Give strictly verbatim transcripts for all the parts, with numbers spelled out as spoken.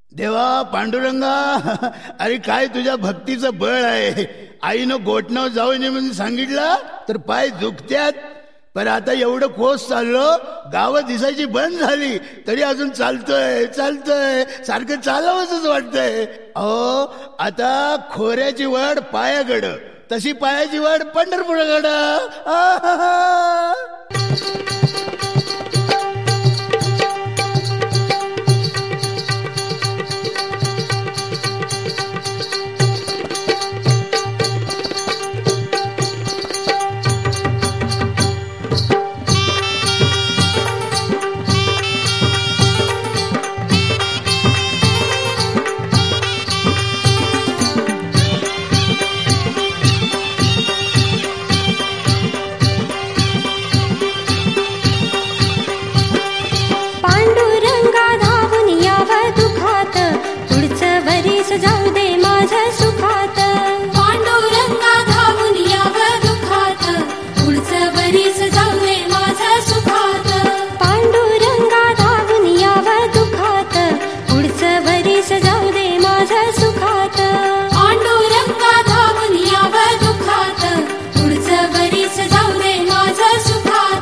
देवा पांडुरंगा, अरे काय तुझ्या भक्तीचं बळ आहे. आईनं गोठणावर जाऊ नये म्हणून सांगितलं तर पाय दुखत्यात. पण आता एवढं कोस चाललो, गावं दिसायची बंद झाली तरी अजून चालतोय चालतोय सारखं चालावंच वाटतंय. अहो आता खोऱ्याची वाढ पायागड, तशी पायाची वाढ पंढरपुरागड. जाऊ दे माझ्या सुखात, पांडुरंगा धावून यावं दुखात, पुढचं वरीस जाऊ दे माझ्या सुखात. पांडुरंगा धावून यावं दुखात, पुढचं वरीस जाऊ दे माझ्या सुखात. पांडुरंगा धावून यावं दुखात, पुढचं वरीस जाऊ दे माझ्या सुखात.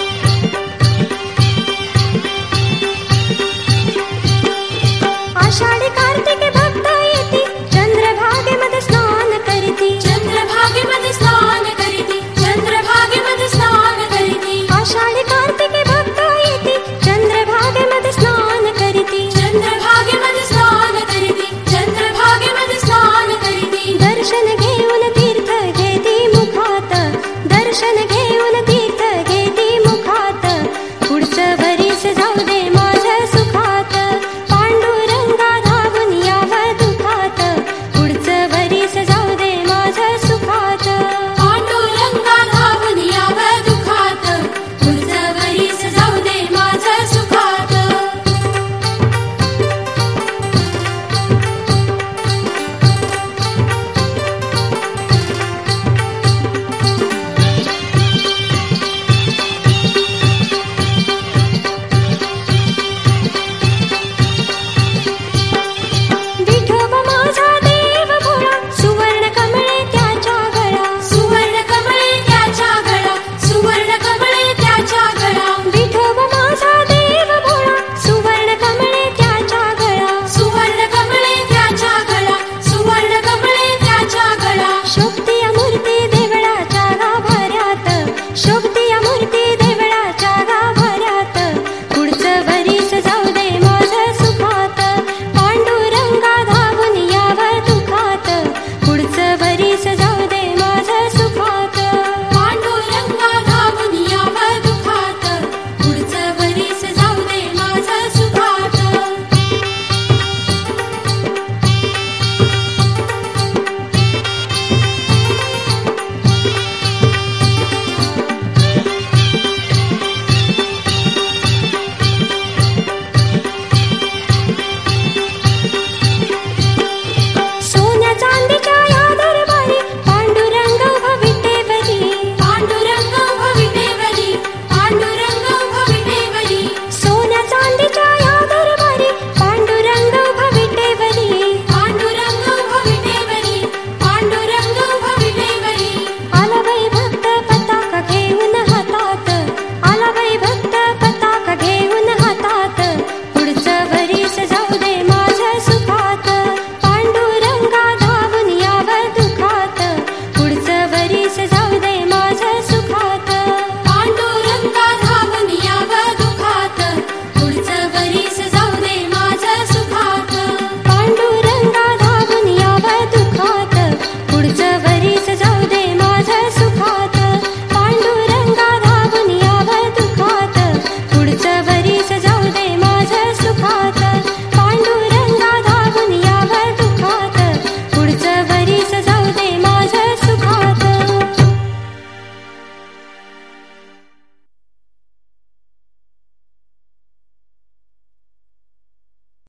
आषाढ